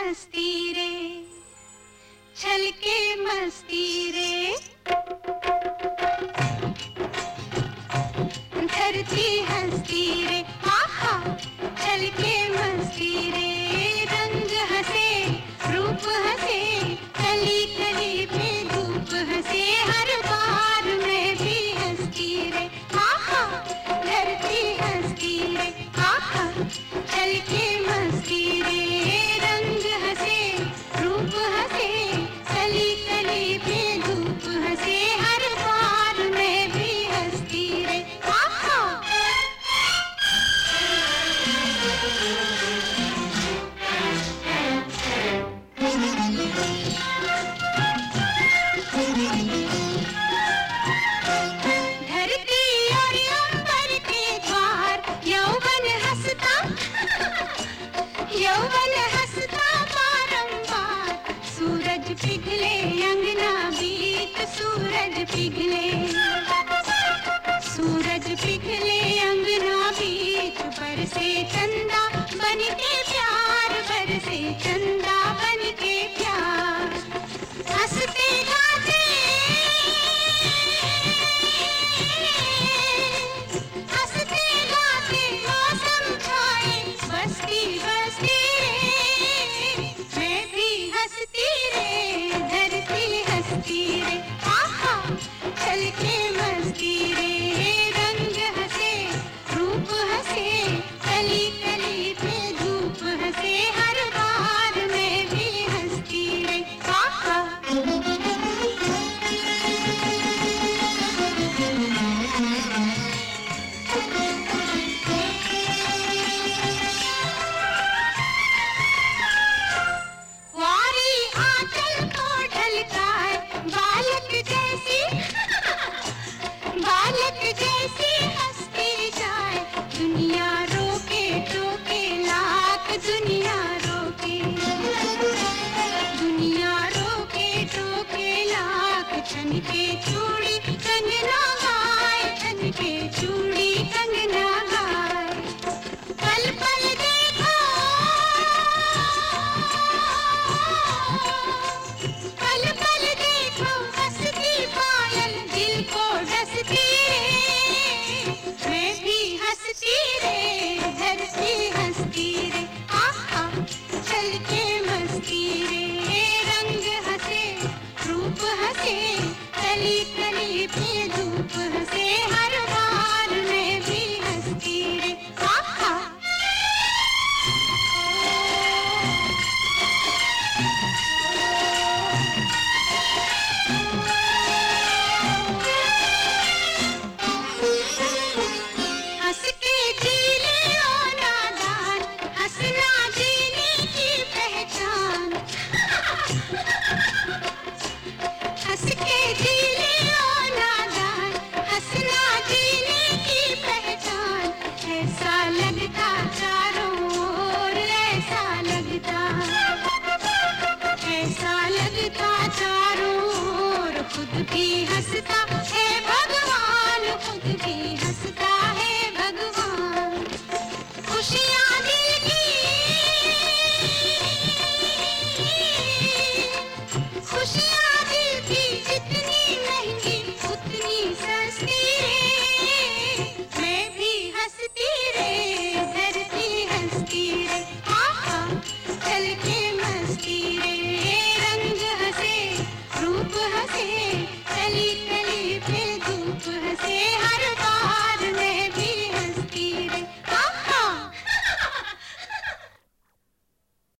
हंसती रे, छलके मस्ती रे। धरती हंसती रे, आहा छलके मस्ती रे। रंग हंसे, रूप हंसे, कली कली पे धूप हंसे। हर बार मैं भी हंसती रे, आहा धरती हंसती रे, आहा छलके मस्ती रे। रंग हंसे, रूप हंसे, कली कली पे धूप हंसे। हर बार मैं भी हंसती रे, आहा। धरती और अंबर के द्वार, यौवन हंसता यौवन हंसता बारंबार। सूरज पिघले अंगना बीच, सूरज पिघले, सूरज पिघले अंगना बीच। बरसे चंदा बन के प्यार, बरसे चंदा